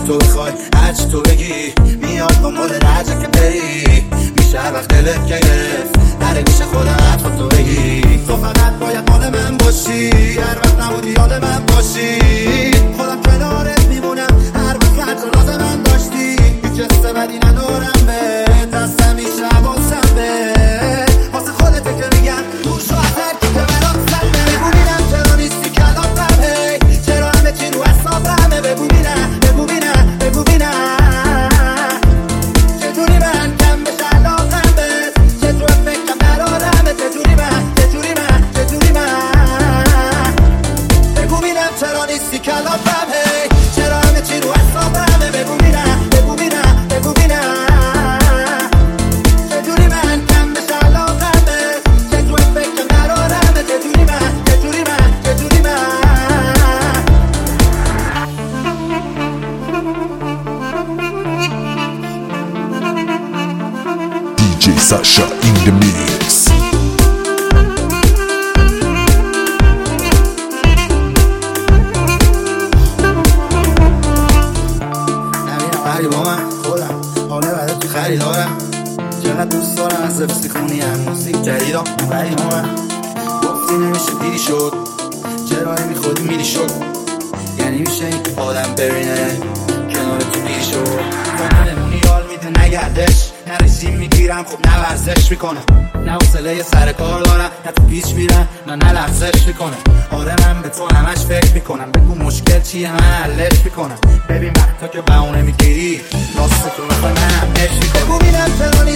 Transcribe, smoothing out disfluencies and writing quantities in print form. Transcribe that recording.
تو بخوای هرچی تو بگی میاد دنبال درجه که بری میشه هر وقت دلت گرفت نره میشه خودم حرفا تو بگی تو فقط باید مال من باشی هر وقت نبودی یاد من باشی خودم کنارت میمونم هر وقت هر جا لازم من داشتی هیچ حس بدی ندارم به دستم میشه حواسم به واسه خودته که میگم دور شو از هر کی که برات سلمه بگو بینم چرا نیستی کلاتم هی چرا همه چی رو حسابمه بگو بینم بگو بینم بگو بینم چجوری من کم بشه علاقم بهت چطور فکرم قرارمه چجوری من بگو بینم چرا نیستی کلاتم هی چرا همه چی رو حسابمه بگو بینم بگو بینم بگو بینم چجوری من کم بشه علاقم بهت چطور فکرم قرارمه چجوری من DJ Sasha in the mix. نمیرم با من خودم حاله برای تو خریدارم چقدر دوست دارم از زفتی خونی هم موسیق جدیدم غریب من گفتی نمیشه دیری شد چرا نمیخودی میری شد یعنی میشه این آدم ببینه کنار تو دیر شد تا نمونی یال میده نگردش نریسیم میگیرم خب نه ورزش میکنه نه حوصله سر کار دارم نه تو پیچ میرم نه لغزش میکنه آره من به تو همش فکر میکنم بگو مشکل چیه من حلش میکنم ببین وقتا که بهونه میگیری راست تو بخوای من همش میکنم بگو بینم چرا